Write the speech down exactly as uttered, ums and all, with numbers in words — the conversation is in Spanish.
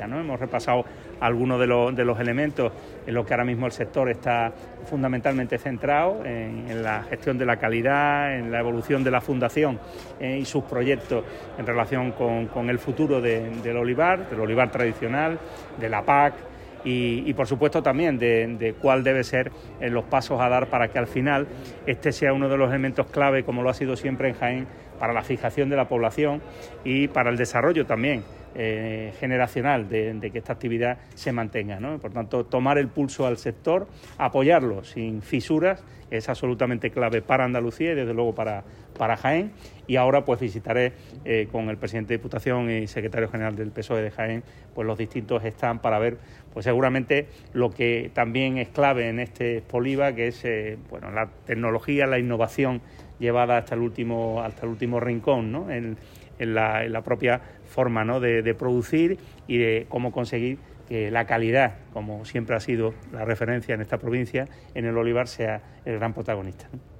estratégica, ¿no? Hemos repasado algunos de los, de los elementos en los que ahora mismo el sector está fundamentalmente centrado, en, en la gestión de la calidad, en la evolución de la fundación eh, y sus proyectos en relación con, con el futuro de, del olivar, del olivar tradicional, de la P A C, Y, y por supuesto también de, de cuál debe ser eh, los pasos a dar para que al final este sea uno de los elementos clave, como lo ha sido siempre en Jaén, para la fijación de la población y para el desarrollo también eh, generacional de, de que esta actividad se mantenga, ¿no? Por tanto, tomar el pulso al sector, apoyarlo sin fisuras, es absolutamente clave para Andalucía y desde luego para, para Jaén. Y ahora pues visitaré eh, con el presidente de Diputación y secretario general del P S O E de Jaén pues los distintos stands para ver pues seguramente lo que también es clave en este Expoliva, que es eh, bueno, la tecnología, la innovación llevada hasta el último, hasta el último rincón, ¿no? en, en, la, en la propia forma, ¿no? de, de producir y de cómo conseguir que la calidad, como siempre ha sido la referencia en esta provincia, en el olivar sea el gran protagonista, ¿no?